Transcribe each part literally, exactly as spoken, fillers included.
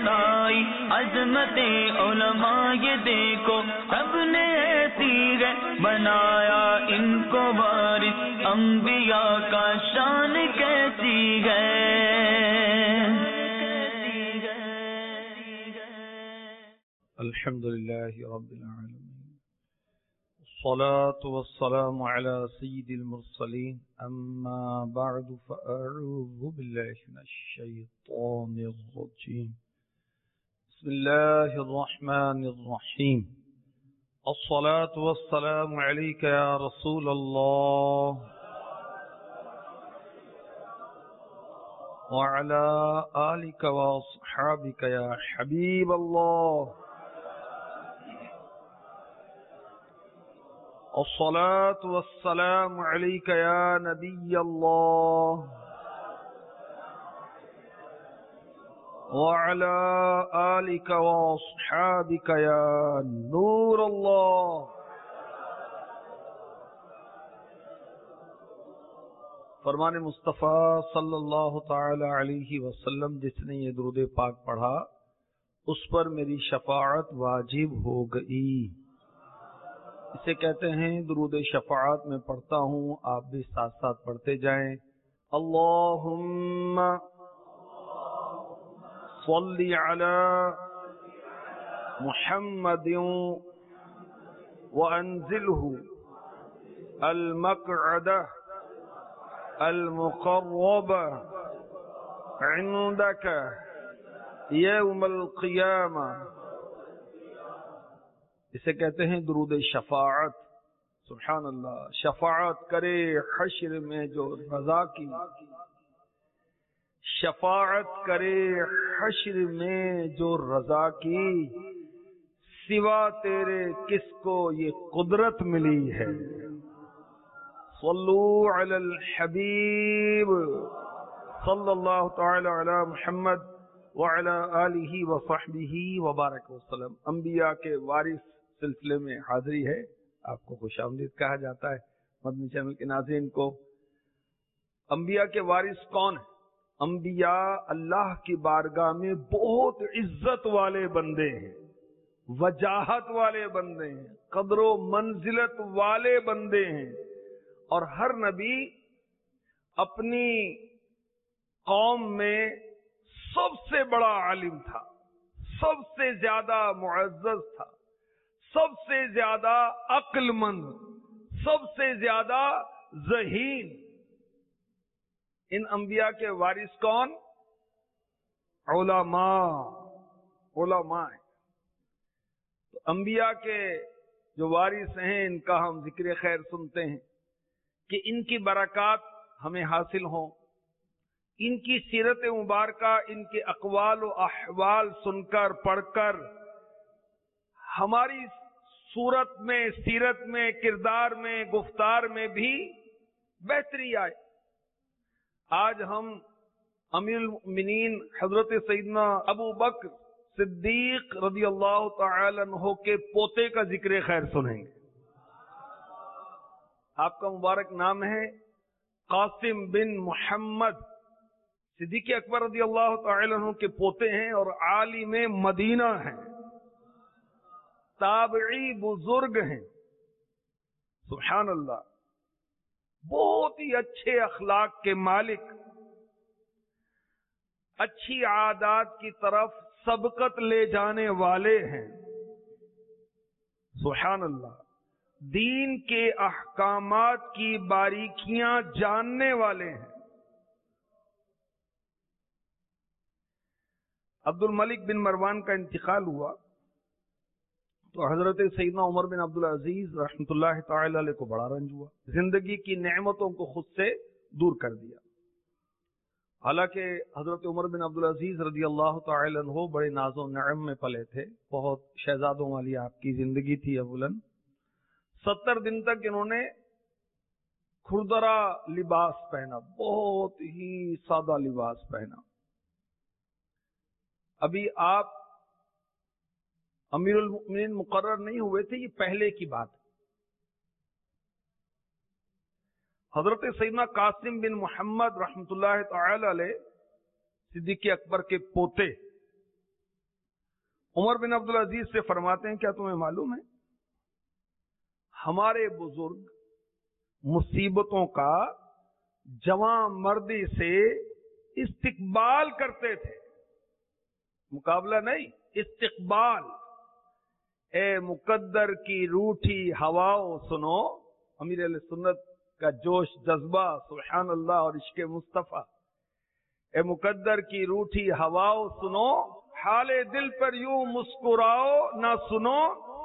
بنائی عظمت علماء یہ دیکھو سب نے ایسی ہے بنایا ان کو وارث انبیاء کا شان کیسی ہے. الحمد لله رب العالمين الصلاة والسلام على سيد المرسلين أما بعد فأعوذ بالله من الشيطان الرجيم بسم الله الرحمن الرحيم الصلاة والسلام عليك يا رسول الله وعلى آلك وأصحابك يا حبيب الله الصلاة والسلام عليك يا نبي الله وعلى آلك وأصحابك يا نور الله. فرمان مصطفیٰ صلی اللہ تعالی علیہ وسلم جس نے یہ درود پاک پڑھا اس پر میری شفاعت واجب ہو گئی. اسے کہتے ہیں درود شفاعت میں پڑھتا ہوں، آپ بھی ساتھ ساتھ پڑھتے جائیں. اللہم صلی علی محمد وانزلہ المقعد المقرب عندک یوم القیامہ. اسے کہتے ہیں درود شفاعت. سبحان اللہ. شفاعت کرے حشر میں جو رضا کی، شفاعت کرے حشر میں جو رضا کی، سوا تیرے کس کو یہ قدرت ملی ہے. صلو علی الحبیب صلی اللہ تعالی علی محمد وعلی آلہ وصحبہ وبارک وسلم. انبیاء کے وارث سلسلے میں حاضری ہے. آپ کو خوش آمدید کہا جاتا ہے. مدنی چینل کے ناظرین کو، انبیاء کے وارث کون ہیں؟ انبیاء اللہ کی بارگاہ میں بہت عزت والے بندے ہیں، وجاہت والے بندے ہیں، قدر و منزلت والے بندے ہیں. اور ہر نبی اپنی قوم میں سب سے بڑا عالم تھا، سب سے زیادہ معزز تھا، سب سے زیادہ عقل مند، سب سے زیادہ ذہین. ان انبیاء کے وارث کون؟ علماء. علماء ہیں. تو انبیاء کے جو وارث ہیں ان کا ہم ذکر خیر سنتے ہیں کہ ان کی برکات ہمیں حاصل ہوں. ان کی سیرت مبارکہ، ان کے اقوال و احوال سن کر پڑھ کر ہماری صورت میں، سیرت میں، کردار میں، گفتار میں بھی بہتری آئے. آج ہم امیر المؤمنین حضرت سیدنا ابو بکر صدیق رضی اللہ تعالی عنہ کے پوتے کا ذکر خیر سنیں گے. آپ کا مبارک نام ہے قاسم بن محمد. صدیق اکبر رضی اللہ تعالی عنہ کے پوتے ہیں اور عالم مدینہ ہیں، تابعی بزرگ ہیں. سبحان اللہ. بہت ہی اچھے اخلاق کے مالک، اچھی عادات کی طرف سبقت لے جانے والے ہیں. سبحان اللہ. دین کے احکامات کی باریکیاں جاننے والے ہیں. عبد الملک بن مروان کا انتقال ہوا تو حضرت سیدنا عمر بن عبدالعزیز رحمۃ اللہ تعالی علیہ کو بڑا رنج ہوا. زندگی کی نعمتوں کو خود سے دور کر دیا. حالانکہ حضرت عمر بن عبدالعزیز رضی اللہ تعالی عنہ بڑے ناز و نعم میں پلے تھے، بہت شہزادوں والی آپ کی زندگی تھی اولاً. ستر دن تک انہوں نے کھردرا لباس پہنا، بہت ہی سادہ لباس پہنا. ابھی آپ امیر المؤمنین مقرر نہیں ہوئے تھے، یہ پہلے کی بات ہے. حضرت سیدنا قاسم بن محمد رحمۃ اللہ تعالی علیہ صدیق اکبر کے پوتے، عمر بن عبد العزیز سے فرماتے ہیں کیا تمہیں معلوم ہے ہمارے بزرگ مصیبتوں کا جوان مردی سے استقبال کرتے تھے، مقابلہ نہیں، استقبال۔ اے مقدر کی روٹھی ہواؤں سنو، امیر علیہ سنت کا جوش جذبہ، سبحان اللہ اور عشق مصطفیٰ۔ اے مقدر کی روٹھی ہواؤں سنو، حال دل پر یوں مسکراؤ نہ سنو،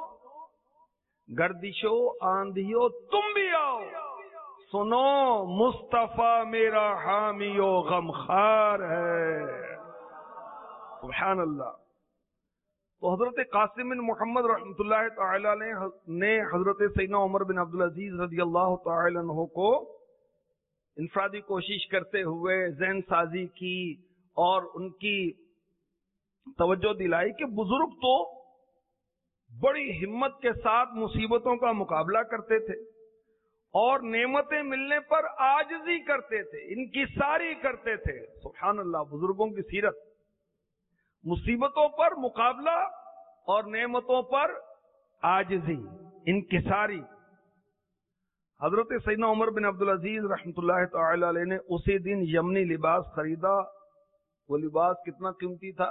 گردشو آندھیو تم بھی آؤ، سنو مصطفیٰ میرا حامی و غمخوار ہے، سبحان اللہ۔ تو حضرت قاسم بن محمد رحمۃ اللہ تعالی علیہ نے حضرت سیدنا عمر بن عبدالعزیز رضی اللہ تعالی عنہ کو انفرادی کوشش کرتے ہوئے ذہن سازی کی اور ان کی توجہ دلائی کہ بزرگ تو بڑی ہمت کے ساتھ مصیبتوں کا مقابلہ کرتے تھے اور نعمتیں ملنے پر عاجزی کرتے تھے، انکساری کرتے تھے، سبحان اللہ۔ بزرگوں کی سیرت، مصیبتوں پر مقابلہ اور نعمتوں پر عاجزی، انکساری۔ حضرت سیدنا عمر بن عبدالعزیز رحمۃ اللہ تعالی علیہ نے اسی دن یمنی لباس خریدا۔ وہ لباس کتنا قیمتی تھا؟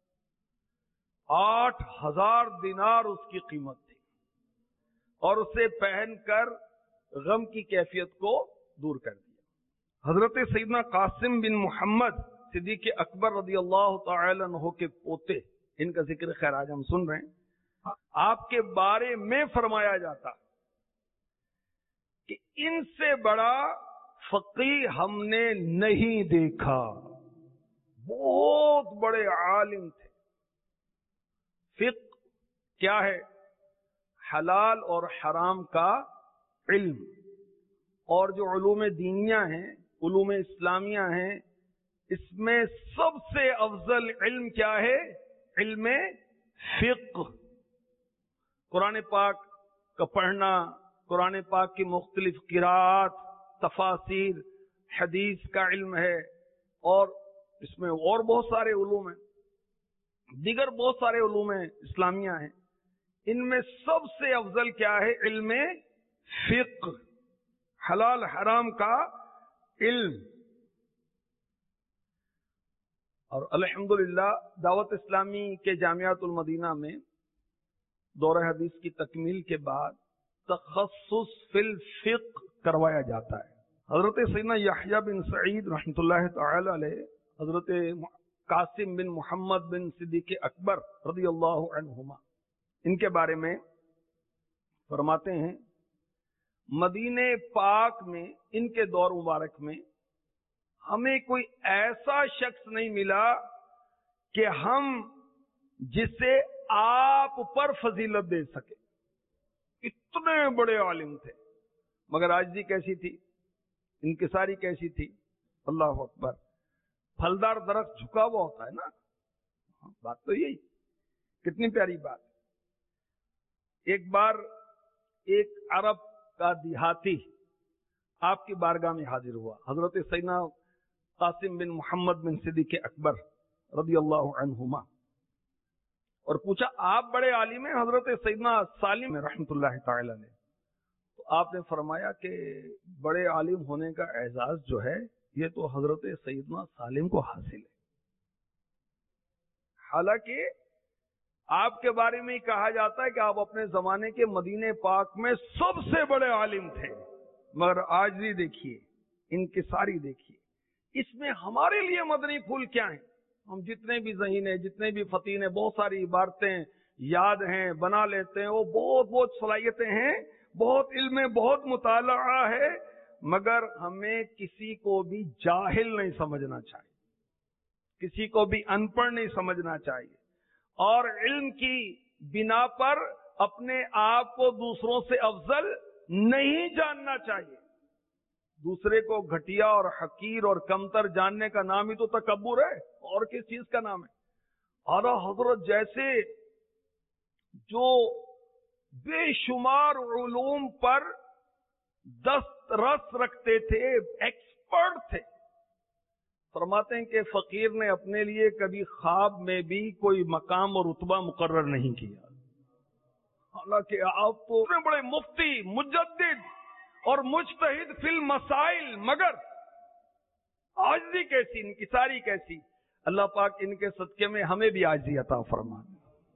آٹھ ہزار دینار اس کی قیمت تھی، اور اسے پہن کر غم کی کیفیت کو دور کر دیا۔ حضرت سیدنا قاسم بن محمد صدیق اکبر رضی اللہ تعالی عنہ کے پوتے، ان کا ذکر خیر آج ہم سن رہے ہیں، آپ کے بارے میں فرمایا جاتا کہ ان سے بڑا فقیہ ہم نے نہیں دیکھا، بہت بڑے عالم تھے۔ فقہ کیا ہے؟ حلال اور حرام کا علم، اور جو علوم دینیہ ہیں، علوم اسلامیہ ہیں، اس میں سب سے افضل علم کیا ہے؟ علم فقہ۔ قرآن پاک کا پڑھنا، قرآن پاک کی مختلف قراءات، تفاسیر، حدیث کا علم ہے، اور اس میں اور بہت سارے علوم ہیں، دیگر بہت سارے علوم اسلامیہ ہیں۔ ان میں سب سے افضل کیا ہے؟ علم فقہ، حلال حرام کا علم۔ اور الحمدللہ دعوت اسلامی کے جامعات المدینہ میں دورہ حدیث کی تکمیل کے بعد تخصص فی الفقہ کروایا جاتا ہے۔ حضرت سیدنا یحییٰ بن سعید رحمۃ اللہ تعالی علیہ، حضرت قاسم بن محمد بن صدیق اکبر رضی اللہ عنہما، ان کے بارے میں فرماتے ہیں مدینہ پاک میں ان کے دور مبارک میں ہمیں کوئی ایسا شخص نہیں ملا کہ ہم جسے آپ پر فضیلت دے سکے، اتنے بڑے عالم تھے، مگر عاجزی کیسی تھی، انکساری کیسی تھی، اللہ اکبر۔ پھلدار درخت جھکا ہوا ہوتا ہے نا، بات تو یہی، کتنی پیاری بات۔ ایک بار ایک عرب کا دیہاتی آپ کی بارگاہ میں حاضر ہوا، حضرت سیدنا قاسم بن محمد بن صدیق اکبر رضی اللہ عنہما، اور پوچھا آپ بڑے عالم ہیں؟ حضرت سیدنا سالم رحمۃ اللہ تعالی علیہ، تو آپ نے فرمایا کہ بڑے عالم ہونے کا اعزاز جو ہے یہ تو حضرت سیدنا سالم کو حاصل ہے، حالانکہ آپ کے بارے میں ہی کہا جاتا ہے کہ آپ اپنے زمانے کے مدینہ پاک میں سب سے بڑے عالم تھے، مگر عاجزی دیکھیے، انکساری دیکھیے۔ اس میں ہمارے لیے مدنی پھول کیا ہیں؟ ہم جتنے بھی ذہین ہیں، جتنے بھی فتین ہیں، بہت ساری عبارتیں یاد ہیں، بنا لیتے ہیں، وہ بہت بہت صلاحیتیں ہیں، بہت علم ہے، بہت مطالعہ ہے، مگر ہمیں کسی کو بھی جاہل نہیں سمجھنا چاہیے، کسی کو بھی ان پڑھ نہیں سمجھنا چاہیے، اور علم کی بنا پر اپنے آپ کو دوسروں سے افضل نہیں جاننا چاہیے۔ دوسرے کو گھٹیا اور حقیر اور کمتر جاننے کا نام ہی تو تکبر ہے، اور کس چیز کا نام ہے؟ اعلیٰ حضرت جیسے جو بے شمار علوم پر دست رس رکھتے تھے، ایکسپرٹ تھے، فرماتے ہیں کہ فقیر نے اپنے لیے کبھی خواب میں بھی کوئی مقام اور رتبہ مقرر نہیں کیا، حالانکہ آپ تو اتنے بڑے مفتی، مجدد اور مجتہد فی المسائل، مگر عاجزی کیسی، انکساری کیسی. اللہ پاک ان کے صدقے میں ہمیں بھی عاجزی عطا فرمائے.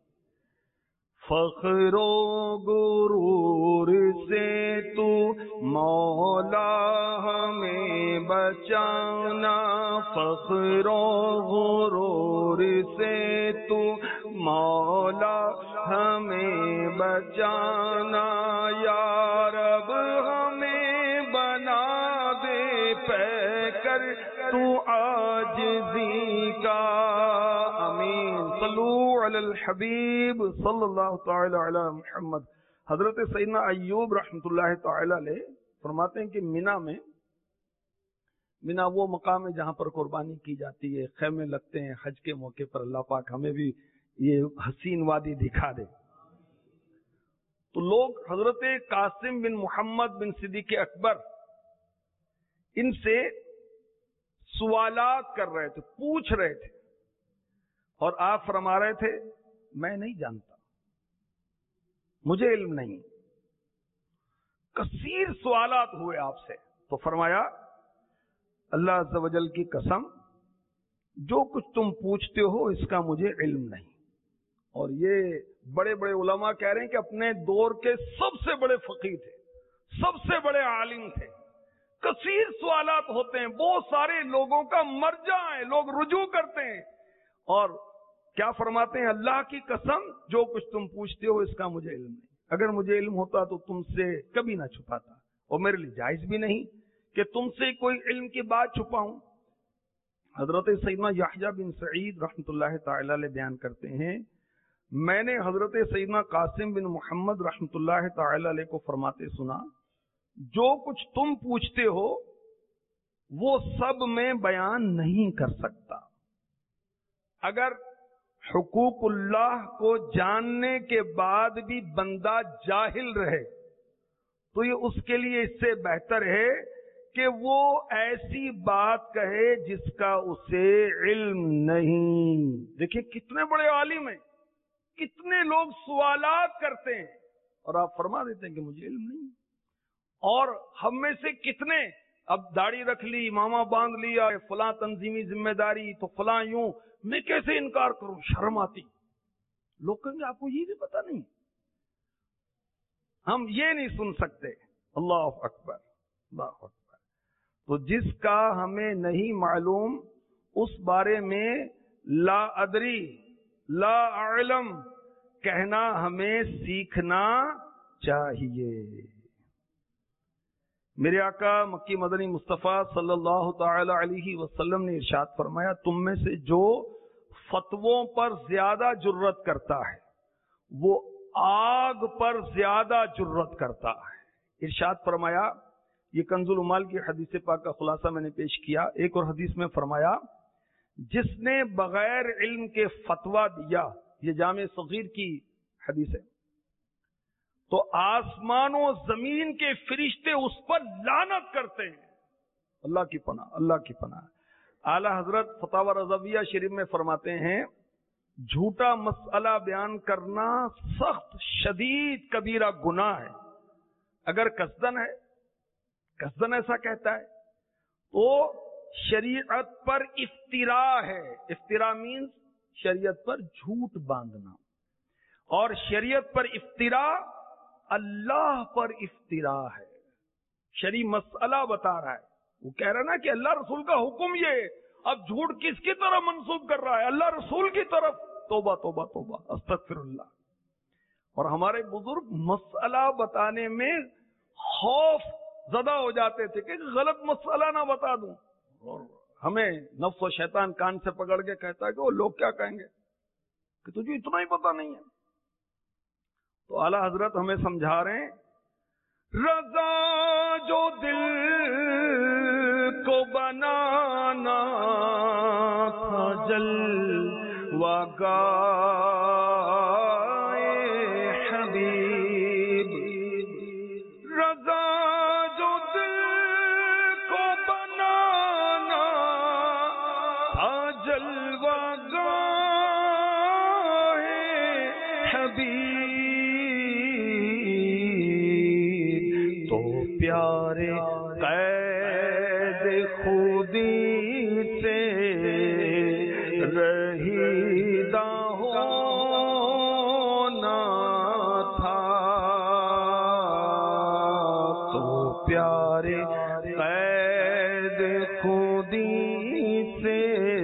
فخر و غرور سے تو مولا ہمیں بچانا، فخر و غرور سے تو مولا ہمیں بچانا، یا رب ہمیں بنا دے پے کر تو عاجزی کا. آمین. صلو علی الحبیب صلی اللہ تعالی علی محمد. حضرت سیدنا ایوب رحمۃ اللہ تعالی علیہ فرماتے ہیں کہ مینا میں، مینا وہ مقام ہے جہاں پر قربانی کی جاتی ہے، خیمے لگتے ہیں حج کے موقع پر. اللہ پاک ہمیں بھی یہ حسین وادی دکھا دے. تو لوگ حضرت قاسم بن محمد بن صدیق اکبر ان سے سوالات کر رہے تھے، پوچھ رہے تھے، اور آپ فرما رہے تھے میں نہیں جانتا، مجھے علم نہیں. کثیر سوالات ہوئے آپ سے، تو فرمایا اللہ عز و جل کی قسم، جو کچھ تم پوچھتے ہو اس کا مجھے علم نہیں. اور یہ بڑے بڑے علماء کہہ رہے ہیں کہ اپنے دور کے سب سے بڑے فقیہ تھے، سب سے بڑے عالم تھے. کثیر سوالات ہوتے ہیں، بہت سارے لوگوں کا مرجع ہے، لوگ رجوع کرتے ہیں. اور کیا فرماتے ہیں؟ اللہ کی قسم جو کچھ تم پوچھتے ہو اس کا مجھے علم نہیں. اگر مجھے علم ہوتا تو تم سے کبھی نہ چھپاتا، اور میرے لیے جائز بھی نہیں کہ تم سے کوئی علم کی بات چھپاؤں. حضرت سیدنا یحییٰ بن سعید رحمۃ اللہ تعالی علیہ بیان کرتے ہیں، میں نے حضرت سیدنا قاسم بن محمد رحمۃ اللہ تعالی علیہ کو فرماتے سنا، جو کچھ تم پوچھتے ہو وہ سب میں بیان نہیں کر سکتا. اگر حقوق اللہ کو جاننے کے بعد بھی بندہ جاہل رہے تو یہ اس کے لیے اس سے بہتر ہے کہ وہ ایسی بات کہے جس کا اسے علم نہیں. دیکھیں کتنے بڑے عالم ہیں، کتنے لوگ سوالات کرتے ہیں اور آپ فرما دیتے ہیں کہ مجھے علم نہیں. اور ہم میں سے کتنے اب داڑھی رکھ لی، امامہ باندھ لیا، فلاں تنظیمی ذمہ داری تو فلاں یوں، میں کیسے انکار کروں، شرم آتی. لوگ کہیں گے آپ کو یہ بھی پتہ نہیں. ہم یہ نہیں سن سکتے. اللہ اکبر، اللہ اکبر. تو جس کا ہمیں نہیں معلوم اس بارے میں لا ادری لا اعلم کہنا ہمیں سیکھنا چاہیے. میرے آقا مکی مدنی مصطفیٰ صلی اللہ تعالی علیہ وسلم نے ارشاد فرمایا، تم میں سے جو فتووں پر زیادہ جرت کرتا ہے وہ آگ پر زیادہ جرت کرتا ہے. ارشاد فرمایا، یہ کنز العمال کی حدیث پاک کا خلاصہ میں نے پیش کیا. ایک اور حدیث میں فرمایا، جس نے بغیر علم کے فتویٰ دیا، یہ جامع صغیر کی حدیث ہے، تو آسمان و زمین کے فرشتے اس پر لعنت کرتے ہیں. اللہ کی پناہ، اللہ کی پناہ. اعلی حضرت فتاوی رضویہ شریف میں فرماتے ہیں، جھوٹا مسئلہ بیان کرنا سخت شدید کبیرہ گناہ ہے. اگر قصدن ہے، قصدن ایسا کہتا ہے تو شریعت پر افتراء ہے. افتراء مینز شریعت پر جھوٹ باندھنا، اور شریعت پر افتراء اللہ پر افتراء ہے. شرعی مسئلہ بتا رہا ہے، وہ کہہ رہا نا کہ اللہ رسول کا حکم یہ ہے، اب جھوٹ کس کی طرف منسوب کر رہا ہے؟ اللہ رسول کی طرف. توبہ توبہ توبہ، استغفر اللہ. اور ہمارے بزرگ مسئلہ بتانے میں خوف زدہ ہو جاتے تھے کہ غلط مسئلہ نہ بتا دوں، اور ہمیں نفس و شیطان کان سے پکڑ کے کہتا ہے کہ وہ لوگ کیا کہیں گے کہ تجھے اتنا ہی پتہ نہیں ہے. تو اعلی حضرت ہمیں سمجھا رہے ہیں، رضا جو دل کو بنانا تھا جلوہ گاہ حبیب، رضا جو دل کو بنانا حبیب تو پیارے قید خودی سے رہیدہ ہونا تھا، تو پیارے قید خودی سے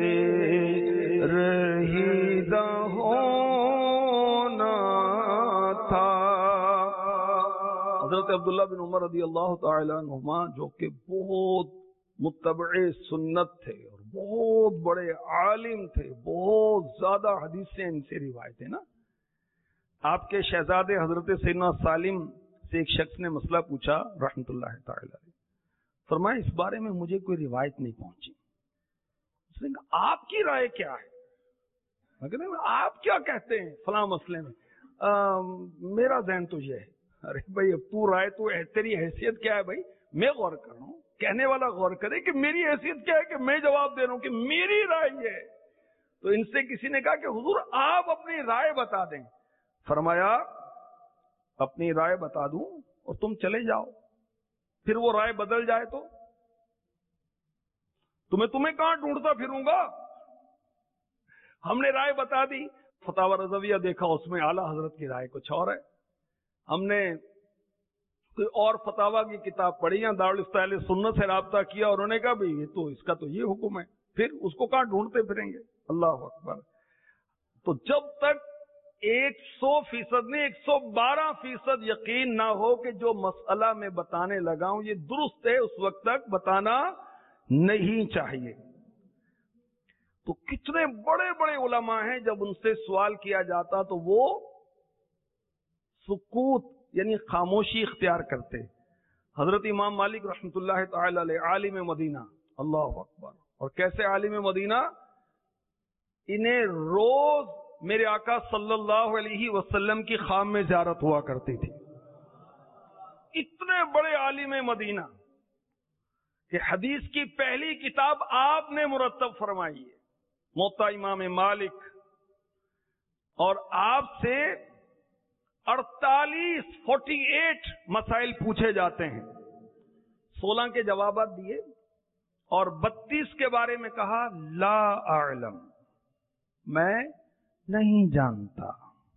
رہیدہ ہونا تھا۔ حضرت عبداللہ بن عمر رضی اللہ تعالی عنہما جو کہ بہت متبع سنت تھے اور بہت بڑے عالم تھے، بہت زیادہ حدیثیں ان سے روایت ہے نا۔ آپ کے شہزادے حضرت سیدنا سالم سے ایک شخص نے مسئلہ پوچھا رحمت اللہ تعالی علیہ، فرمایا اس بارے میں مجھے کوئی روایت نہیں پہنچی۔ اس نے کہا آپ کی رائے کیا ہے؟ آپ کیا کہتے ہیں فلاں مسئلے میں؟ میرا ذہن تو یہ ہے۔ ارے بھائی اب تو رائے تو تیری حیثیت کیا ہے بھائی؟ میں غور کر رہا ہوں، کہنے والا غور کرے کہ میری حیثیت کیا ہے کہ میں جواب دے رہا ہوں کہ میری رائے یہ ہے۔ تو ان سے کسی نے کہا کہ حضور آپ اپنی رائے بتا دیں۔ فرمایا اپنی رائے بتا دوں اور تم چلے جاؤ، پھر وہ رائے بدل جائے تو تمہیں تمہیں کہاں ڈھونڈتا پھروں گا؟ ہم نے رائے بتا دی، فتاوی رضویہ دیکھا، اس میں اعلیٰ حضرت کی رائے کچھ اور ہے۔ ہم نے کوئی اور فتاوی کی کتاب پڑھی یا دارالفتہ اہل سنت سے رابطہ کیا اور انہوں نے کہا بھائی یہ تو اس کا تو یہ حکم ہے، پھر اس کو کہاں ڈھونڈتے پھریں گے؟ اللہ اکبر۔ تو جب تک ایک سو فیصد نہیں ایک سو بارہ فیصد یقین نہ ہو کہ جو مسئلہ میں بتانے لگا ہوں یہ درست ہے، اس وقت تک بتانا نہیں چاہیے۔ تو کتنے بڑے بڑے علماء ہیں، جب ان سے سوال کیا جاتا تو وہ سکوت یعنی خاموشی اختیار کرتے۔ حضرت امام مالک رحمۃ اللہ تعالی علیہ عالم مدینہ، اللہ اکبر، اور کیسے عالم مدینہ؟ انہیں روز میرے آقا صلی اللہ علیہ وسلم کی خام میں زیارت ہوا کرتی تھی۔ اتنے بڑے عالم مدینہ کہ حدیث کی پہلی کتاب آپ نے مرتب فرمائی ہے، موطا امام مالک، اور آپ سے اڑتالیس فورٹی ایٹ مسائل پوچھے جاتے ہیں، سولہ کے جوابات دیے اور بتیس کے بارے میں کہا لا اعلم، میں نہیں جانتا۔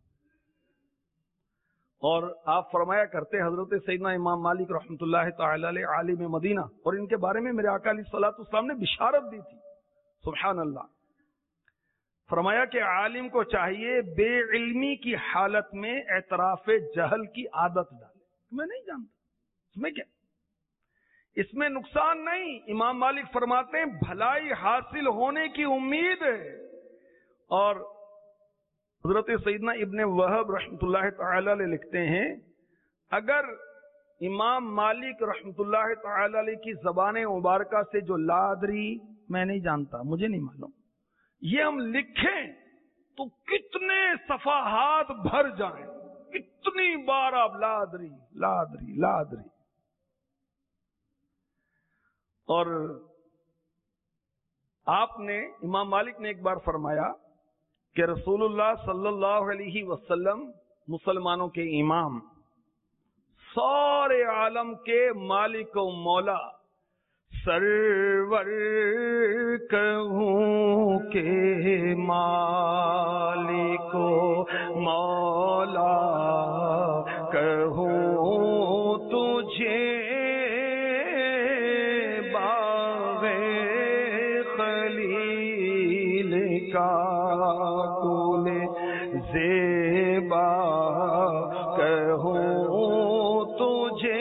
اور آپ فرمایا کرتے حضرت سیدنا امام مالک رحمۃ اللہ تعالی علیہ عالم مدینہ، اور ان کے بارے میں میرے آقا علیہ الصلوۃ والسلام نے بشارت دی تھی، سبحان اللہ۔ فرمایا کہ عالم کو چاہیے بے علمی کی حالت میں اعتراف جہل کی عادت ڈالے، میں نہیں جانتا، اس میں کیا، اس میں نقصان نہیں۔ امام مالک فرماتے ہیں بھلائی حاصل ہونے کی امید ہے۔ اور حضرت سیدنا ابن وہب رحمۃ اللہ تعالی علیہ لکھتے ہیں اگر امام مالک رحمۃ اللہ تعالی علیہ کی زبان مبارکہ سے جو لا ادری میں نہیں جانتا، مجھے نہیں معلوم، یہ ہم لکھیں تو کتنے صفحات بھر جائیں، کتنی بار آپ لا ادری لا ادری لا ادری۔ اور آپ نے امام مالک نے ایک بار فرمایا کہ رسول اللہ صلی اللہ علیہ وسلم مسلمانوں کے امام، سارے عالم کے مالک و مولا، سرور کہوں کہ مالک و مولا کہوں تجھے، باغ خلیل کا کل زیبا کہوں تجھے،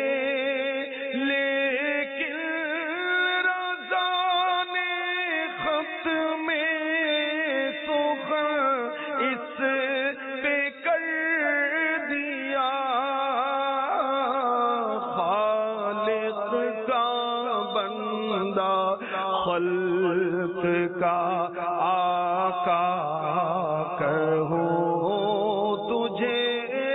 خلق کا آقا کہوں تجھے۔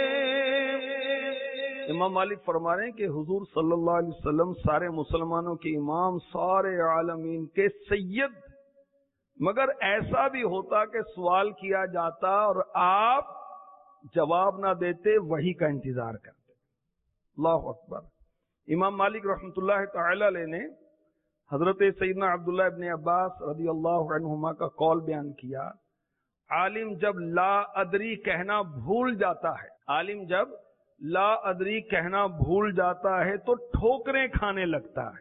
امام مالک فرما رہے ہیں کہ حضور صلی اللہ علیہ وسلم سارے مسلمانوں کے امام، سارے عالمین کے سید، مگر ایسا بھی ہوتا کہ سوال کیا جاتا اور آپ جواب نہ دیتے، وہی کا انتظار کرتے. اللہ اکبر. امام مالک رحمۃ اللہ تعالی علیہ نے حضرت سیدنا عبداللہ ابن عباس رضی اللہ عنہما کا قول بیان کیا، عالم جب لا ادری کہنا بھول جاتا ہے عالم جب لا ادری کہنا بھول جاتا ہے تو ٹھوکریں کھانے لگتا ہے.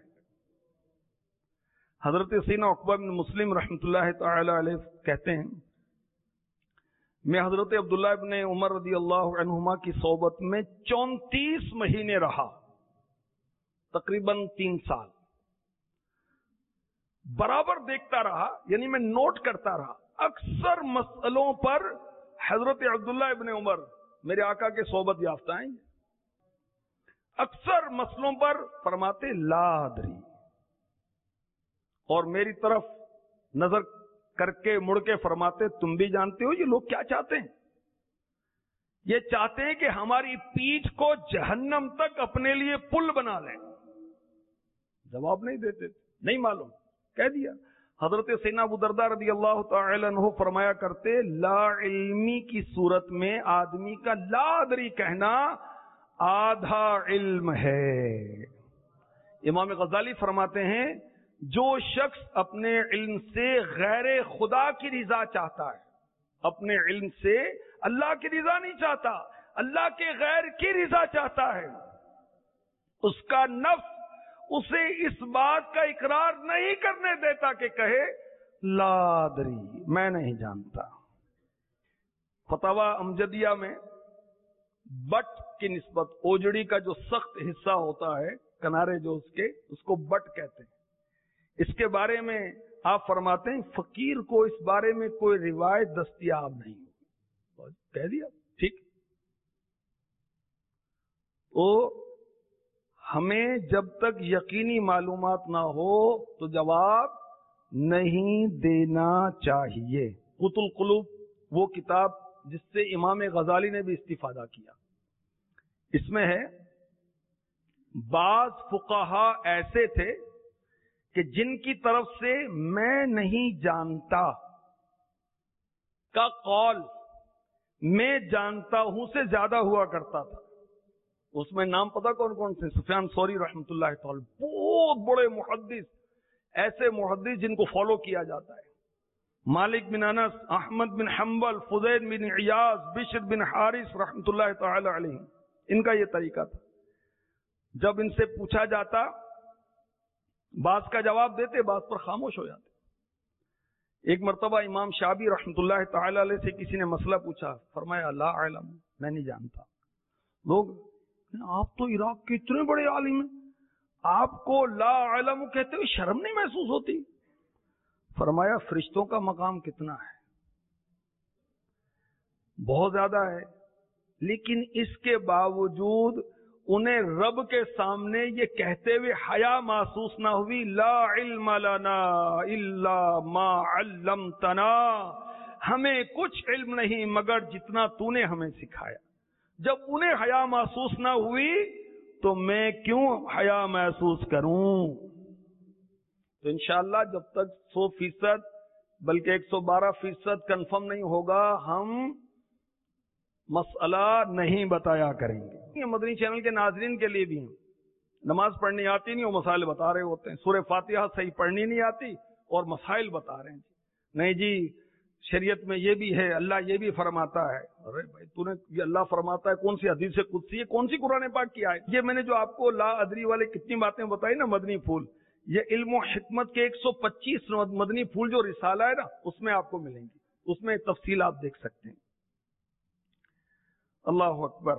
حضرت سیدنا عقبہ بن مسلم رحمۃ اللہ تعالی علیہ کہتے ہیں، میں حضرت عبداللہ ابن عمر رضی اللہ عنہما کی صحبت میں چونتیس مہینے رہا، تقریباً تین سال. برابر دیکھتا رہا، یعنی میں نوٹ کرتا رہا. اکثر مسئلوں پر حضرت عبداللہ ابن عمر میرے آقا کے صحبت یافتہ ہیں، اکثر مسئلوں پر فرماتے لا ادری، اور میری طرف نظر کر کے مڑ کے فرماتے تم بھی جانتے ہو یہ لوگ کیا چاہتے ہیں؟ یہ چاہتے ہیں کہ ہماری پیٹھ کو جہنم تک اپنے لیے پل بنا لیں. جواب نہیں دیتے، نہیں معلوم، کہہ دیا. حضرت سیدنا ابو درداء رضی اللہ تعالی عنہ فرمایا کرتے، لا علمی کی صورت میں آدمی کا لا ادری کہنا آدھا علم ہے. امام غزالی فرماتے ہیں، جو شخص اپنے علم سے غیر خدا کی رضا چاہتا ہے، اپنے علم سے اللہ کی رضا نہیں چاہتا، اللہ کے غیر کی رضا چاہتا ہے، اس کا نفس اسے اس بات کا اقرار نہیں کرنے دیتا کہ کہے لا ادری، میں نہیں جانتا. فتاوی امجدیہ میں بٹ کی نسبت اوجڑی کا جو سخت حصہ ہوتا ہے، کنارے جو اس کے، اس کو بٹ کہتے ہیں. اس کے بارے میں آپ فرماتے ہیں فقیر کو اس بارے میں کوئی روایت دستیاب نہیں ہوگی. کہہ دیا ٹھیک. وہ ہمیں جب تک یقینی معلومات نہ ہو تو جواب نہیں دینا چاہیے. قوت القلوب وہ کتاب جس سے امام غزالی نے بھی استفادہ کیا، اس میں ہے بعض فقہا ایسے تھے کہ جن کی طرف سے میں نہیں جانتا کا قول میں جانتا ہوں سے زیادہ ہوا کرتا تھا. اس میں نام پتہ کون کون سے؟ سفیان ثوری رحمۃ اللہ تعالی، بہت بڑے محدث، ایسے محدث جن کو فالو کیا جاتا ہے. مالک بن انس، احمد بن حنبل، فضیل بن عیاض، بشر بن حارث رحمۃ اللہ تعالی علیہ، ان کا یہ طریقہ تھا. جب ان سے پوچھا جاتا بعض کا جواب دیتے، بعض پر خاموش ہو جاتے. ایک مرتبہ امام شعبی رحمۃ اللہ تعالی علیہ سے کسی نے مسئلہ پوچھا، فرمایا لا علم، میں نہیں جانتا. لوگ، آپ تو عراق کے اتنے بڑے عالم ہیں، آپ کو لا علم کہتے ہوئے شرم نہیں محسوس ہوتی؟ فرمایا فرشتوں کا مقام کتنا ہے، بہت زیادہ ہے، لیکن اس کے باوجود انہیں رب کے سامنے یہ کہتے ہوئے حیا محسوس نہ ہوئی، لا علم لنا الا ما علمتنا، ہمیں کچھ علم نہیں مگر جتنا تو نے ہمیں سکھایا. جب انہیں حیا محسوس نہ ہوئی تو میں کیوں حیا محسوس کروں؟ تو انشاءاللہ جب تک سو فیصد بلکہ ایک سو بارہ فیصد کنفرم نہیں ہوگا، ہم مسئلہ نہیں بتایا کریں گے. یہ مدنی چینل کے ناظرین کے لیے بھی ہیں، نماز پڑھنی آتی نہیں، وہ مسائل بتا رہے ہوتے ہیں. سورہ فاتحہ صحیح پڑھنی نہیں آتی اور مسائل بتا رہے ہیں. نہیں جی شریعت میں یہ بھی ہے، اللہ یہ بھی فرماتا ہے. ارے بھائی تو نے یہ اللہ فرماتا ہے کون سی حدیث قدسی ہے، کون سی قرآن پاک کی آیت؟ یہ میں نے جو آپ کو لا ادری والے کتنی باتیں بتائی نا مدنی پھول، یہ علم و حکمت کے ایک سو پچیس مدنی پھول جو رسالہ ہے نا اس میں آپ کو ملیں گی، اس میں تفصیل آپ دیکھ سکتے ہیں. اللہ اکبر.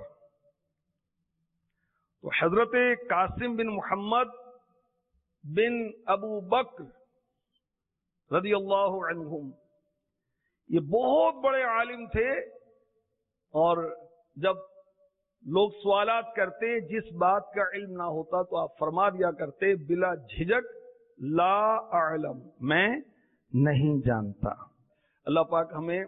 تو حضرت قاسم بن محمد بن ابو بکر رضی اللہ عنہم یہ بہت بڑے عالم تھے، اور جب لوگ سوالات کرتے جس بات کا علم نہ ہوتا تو آپ فرما دیا کرتے بلا جھجک لا اعلم، میں نہیں جانتا. اللہ پاک ہمیں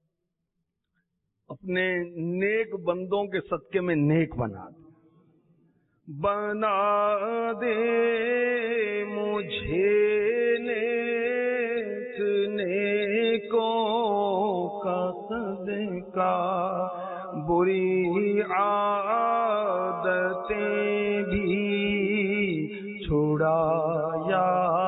اپنے نیک بندوں کے صدقے میں نیک بنا دے. بنا دے مجھے نیک نیکوں کا صدقہ بری عادتیں بھی چھوڑا یا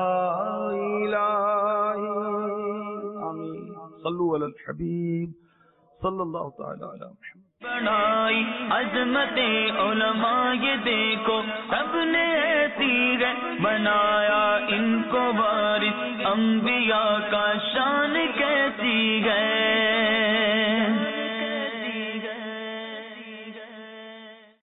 الہی. آمین. صلو علی الحبیب صلی اللہ تعالی علی محمد. بڑھائی عظمت علماء یہ دیکھو سب نے ایسی ہے بنایا ان کو وارث انبیاء کا شان کیسی ہے.